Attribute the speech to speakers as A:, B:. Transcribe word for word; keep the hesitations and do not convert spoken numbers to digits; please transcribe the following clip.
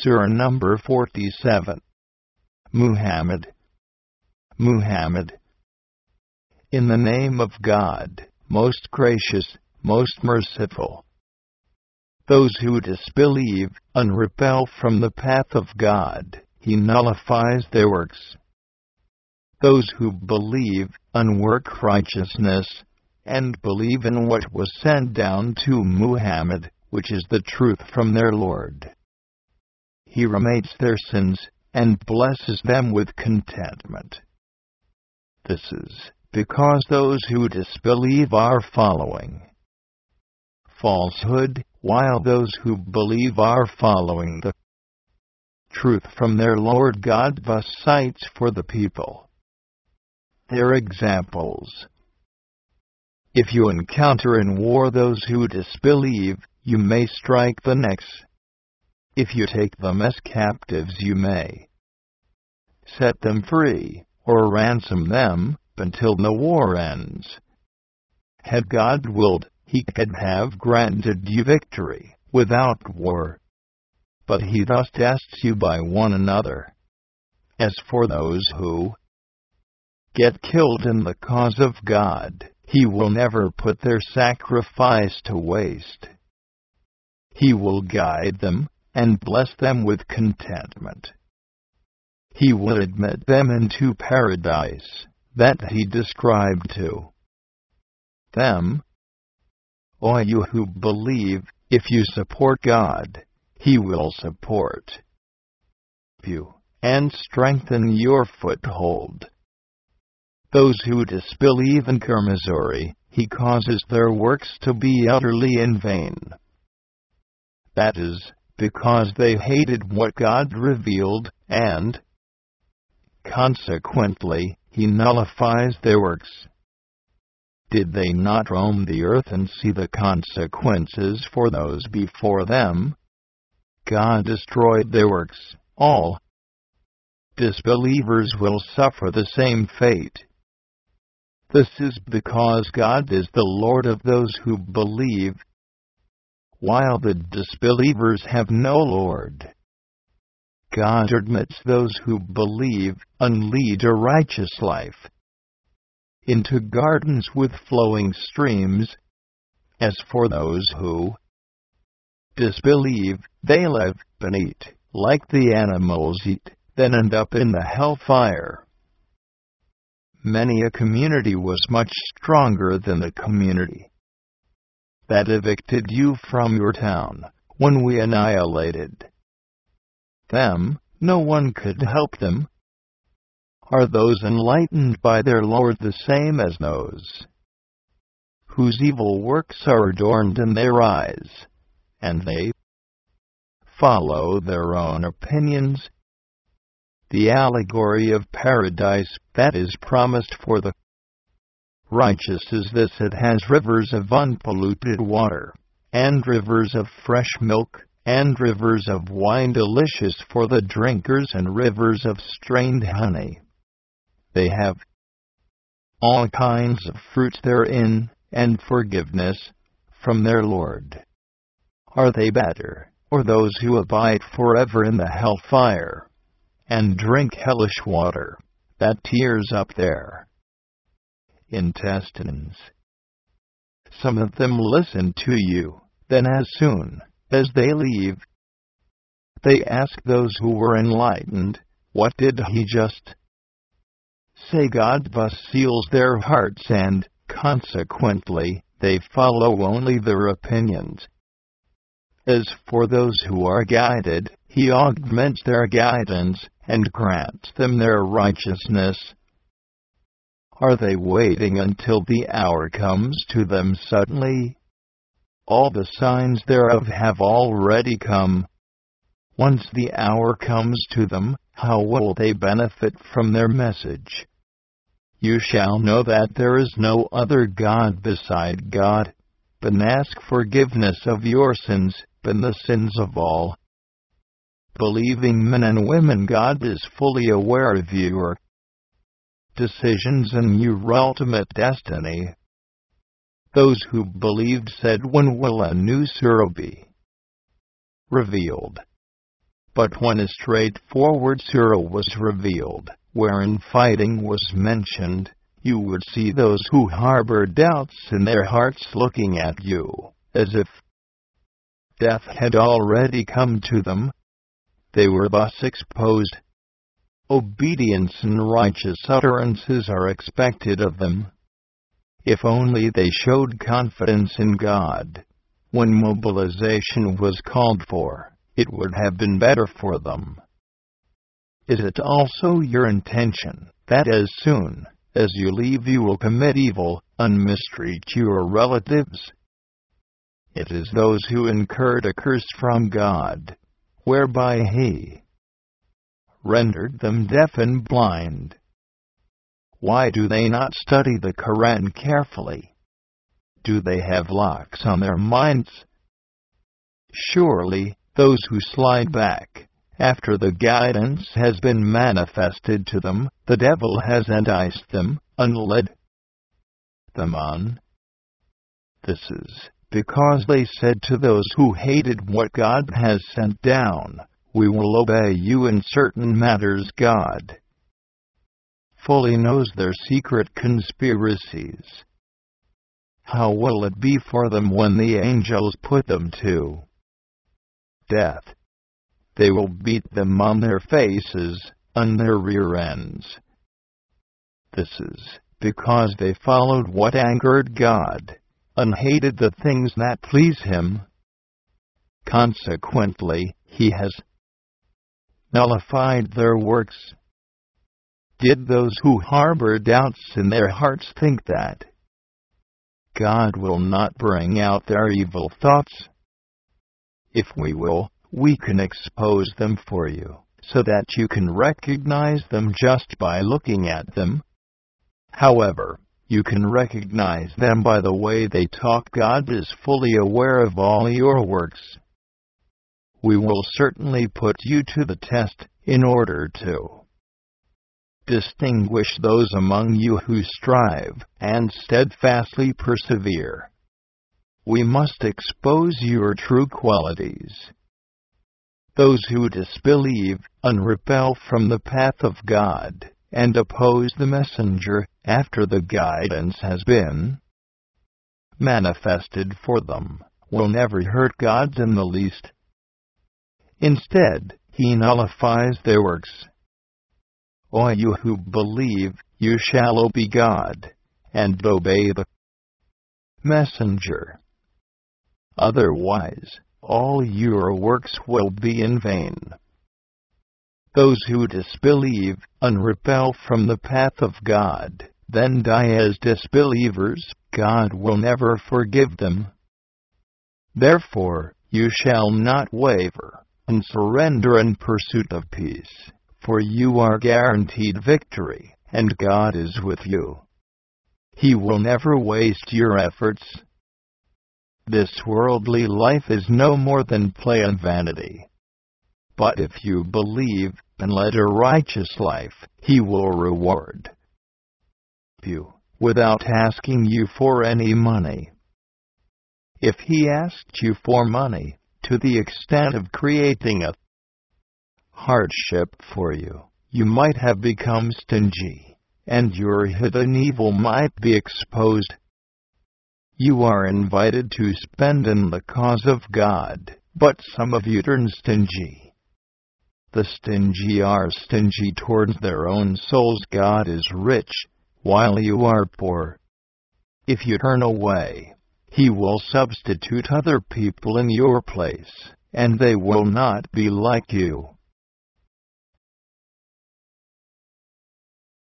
A: Surah number forty-seven. Muhammad. Muhammad. In the name of God, most gracious, most merciful. Those who disbelieve and rebel from the path of God, He nullifies their works. Those who believe and work righteousness, and believe in what was sent down to Muhammad, which is the truth from their Lord. He remitts their sins, and blesses them with contentment. This is because those who disbelieve are following falsehood, while those who believe are following the truth from their Lord. God thus cites for the people their examples. If you encounter in war those who disbelieve, you may strike the necks. If you take them as captives, you may set them free, or ransom them, until the war ends. Had God willed, He could have granted you victory, without war. But He thus tests you by one another. As for those who get killed in the cause of God, He will never put their sacrifice to waste. He will guide them, and bless them with contentment. He will admit them into paradise, that He described to them. O you who believe, if you support God, He will support you, and strengthen your foothold. Those who disbelieve in Missouri, He causes their works to be utterly in vain. That is, because they hated what God revealed, and consequently, He nullifies their works. Did they not roam the earth and see the consequences for those before them? God destroyed their works. All disbelievers will suffer the same fate. This is because God is the Lord of those who believe, while the disbelievers have no Lord. God admits those who believe and lead a righteous life into gardens with flowing streams. As for those who disbelieve, they live and eat like the animals eat, then end up in the hellfire. Many a community was much stronger than the community that evicted you from your town, when we annihilated them. No one could help them. Are those enlightened by their Lord the same as those whose evil works are adorned in their eyes, and they follow their own opinions? The allegory of paradise that is promised for the righteous is this: it has rivers of unpolluted water, and rivers of fresh milk, and rivers of wine delicious for the drinkers, and rivers of strained honey. They have all kinds of fruits therein, and forgiveness from their Lord. Are they better, or those who abide forever in the hellfire, and drink hellish water that tears up their intestines? Some of them listen to you, then as soon as they leave, they ask those who were enlightened, "What did he just say?" God thus seals their hearts, and, consequently, they follow only their opinions. As for those who are guided, He augments their guidance, and grants them their righteousness. Are they waiting until the hour comes to them suddenly? All the signs thereof have already come. Once the hour comes to them, how will they benefit from their message? You shall know that there is no other God beside God, but ask forgiveness of your sins, and the sins of all believing men and women. God is fully aware of your decisions and your ultimate destiny. Those who believed said, "When will a new surah be revealed?" But when a straightforward surah was revealed, wherein fighting was mentioned, you would see those who harbor doubts in their hearts looking at you, as if death had already come to them. They were thus exposed. Obedience and righteous utterances are expected of them. If only they showed confidence in God when mobilization was called for, it would have been better for them. Is it also your intention that as soon as you leave you will commit evil and mistreat your relatives? It is those who incurred a curse from God, whereby He rendered them deaf and blind. Why do they not study the Quran carefully? Do they have locks on their minds? Surely, those who slide back after the guidance has been manifested to them, the devil has enticed them and led them on. This is because they said to those who hated what God has sent down, "We will obey you in certain matters." God fully knows their secret conspiracies. How will it be for them when the angels put them to death? They will beat them on their faces and their rear ends. This is because they followed what angered God and hated the things that please Him. Consequently, He has nullified their works. Did those who harbor doubts in their hearts think that God will not bring out their evil thoughts? If we will, we can expose them for you, so that you can recognize them just by looking at them. However, you can recognize them by the way they talk. God is fully aware of all your works. We will certainly put you to the test in order to distinguish those among you who strive and steadfastly persevere. We must expose your true qualities. Those who disbelieve and rebel from the path of God and oppose the messenger after the guidance has been manifested for them will never hurt God in the least. Instead, He nullifies their works. O you who believe, you shall obey God and obey the messenger. Otherwise, all your works will be in vain. Those who disbelieve and rebel from the path of God, then die as disbelievers, God will never forgive them. Therefore, you shall not waver and surrender in pursuit of peace, for you are guaranteed victory, and God is with you. He will never waste your efforts. This worldly life is no more than play and vanity. But if you believe and lead a righteous life, He will reward you without asking you for any money. If He asked you for money, to the extent of creating a hardship for you, you might have become stingy, and your hidden evil might be exposed. You are invited to spend in the cause of God, but some of you turn stingy. The stingy are stingy towards their own souls. God is rich, while you are poor. If you turn away, He will substitute other people in your place, and they will not be like you.